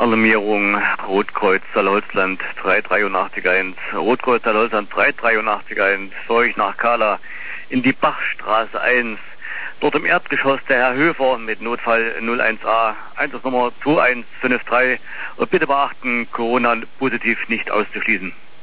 Alarmierung Rotkreuz Saarholzland 38381, Rotkreuz Saarholzland 38381, Seuch nach Kala in die Bachstraße 1. Dort im Erdgeschoss der Herr Höfer mit Notfall 01a, Einsatznummer 2153. Und bitte beachten, Corona positiv nicht auszuschließen.